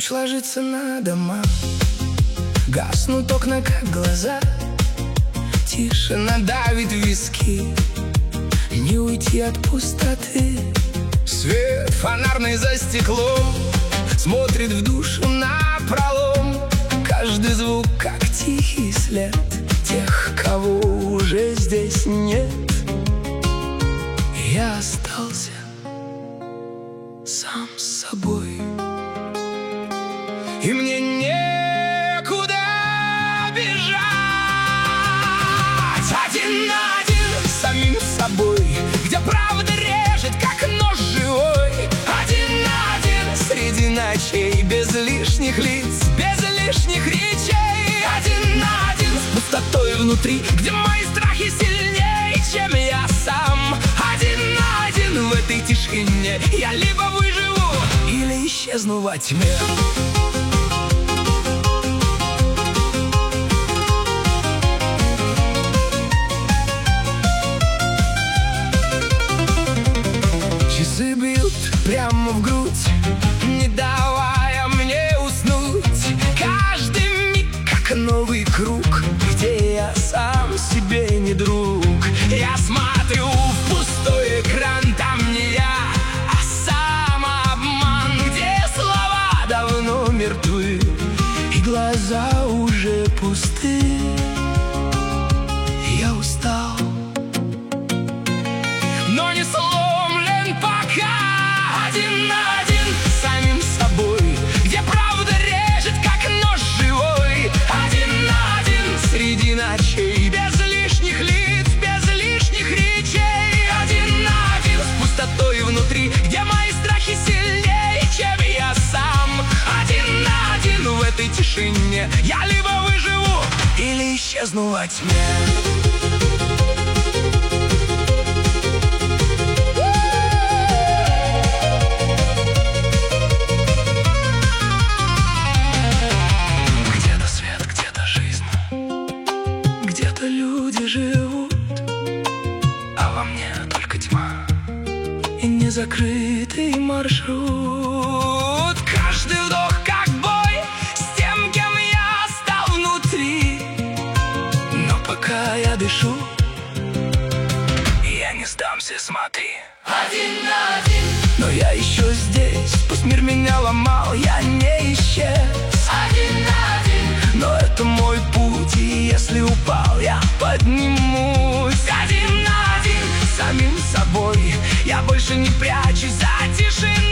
Ночь ложится на дома, гаснут окна, как глаза. Тишина давит виски, не уйти от пустоты. Свет фонарный за стеклом смотрит в душу напролом. Каждый звук, как тихий след тех, кого уже здесь нет. Я остался сам с собой, и мне некуда бежать. Один на один с самим собой, где правда режет, как нож живой. Один на один среди ночей, без лишних лиц, без лишних речей. Один на один с пустотой внутри, где мои страхи сильнее, чем я сам. Один на один в этой тишине я либо выживу, или исчезну во тьме. Часы бьют прямо в грудь, не давая мне уснуть. Каждый миг как новый круг, где я сам себе не друг. Я смотрю в пустой экран, там не я, а самообман, где слова давно мертвы и глаза уже пусты. Я устал, но не сломлен пока. Один на один с самим собой, где правда режет, как нож живой. Один на один среди ночей, без лишних лиц, без лишних речей. Один на один с пустотой внутри, где мои страхи сильнее, чем я сам. Один на один в этой тишине я либо выживу, или исчезну во тьме. Люди живут, а во мне только тьма и незакрытый маршрут. Каждый вдох как бой с тем, кем я стал внутри. Но пока я дышу, я не сдамся, смотри. Один на один, но я еще здесь. Пусть мир меня ломал, я не исчез. Один на один, но это мой путь, и если упал, я поднимусь. Один на один с самим собой, я больше не прячусь за тишиной.